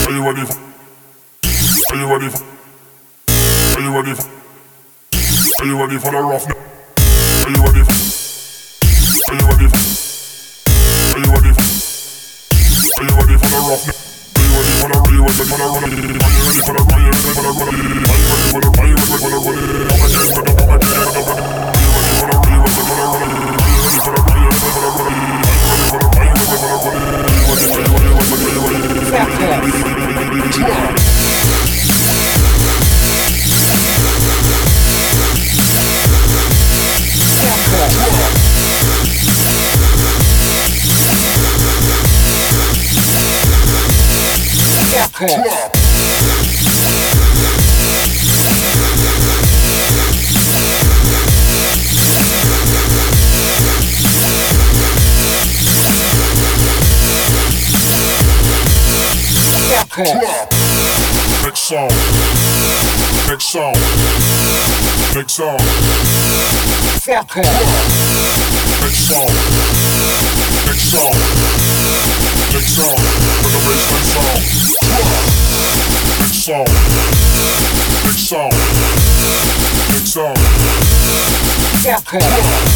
Are you ready for? Are you ready for? Are you ready for? Are you ready for the roughness? Are you ready for? Are you ready for? Are you ready for? Are you ready for the roughness? Are you ready for the? Are you ready for the? Are you ready for the? Are you ready for the? Are you ready for the? Are you ready for the? Next song, next song, next song. Fuck off. Next song, next song, next song. For the baseline song. Next song, next song, next song. Fuck off.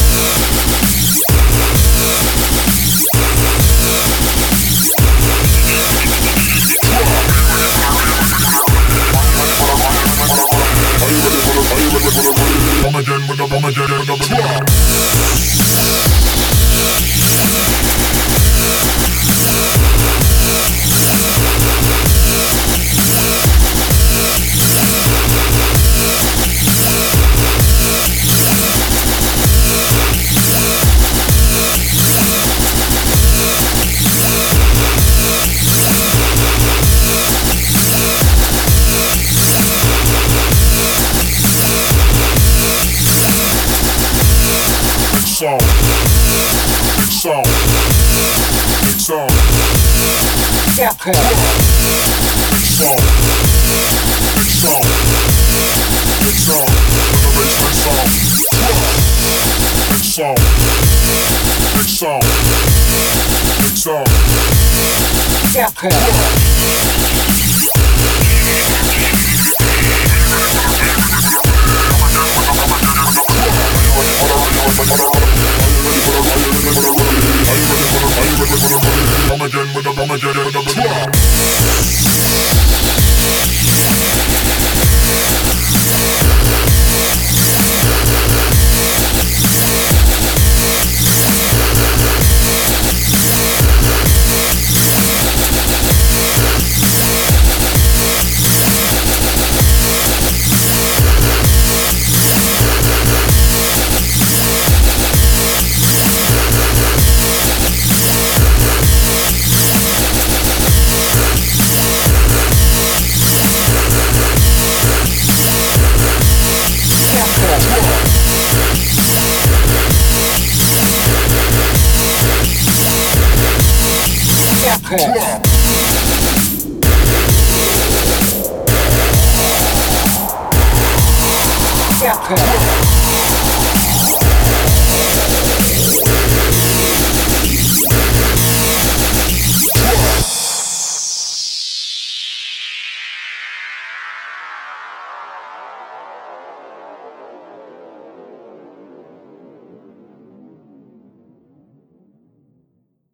Bomb again with the bomb again with the bomb. Song, next song, next song. Fuck off. Next song, next song, next song. For the baseline song. Next song, next song, next song. Fuck off. Bomb again with the bomb again with the bomb. Fuck off.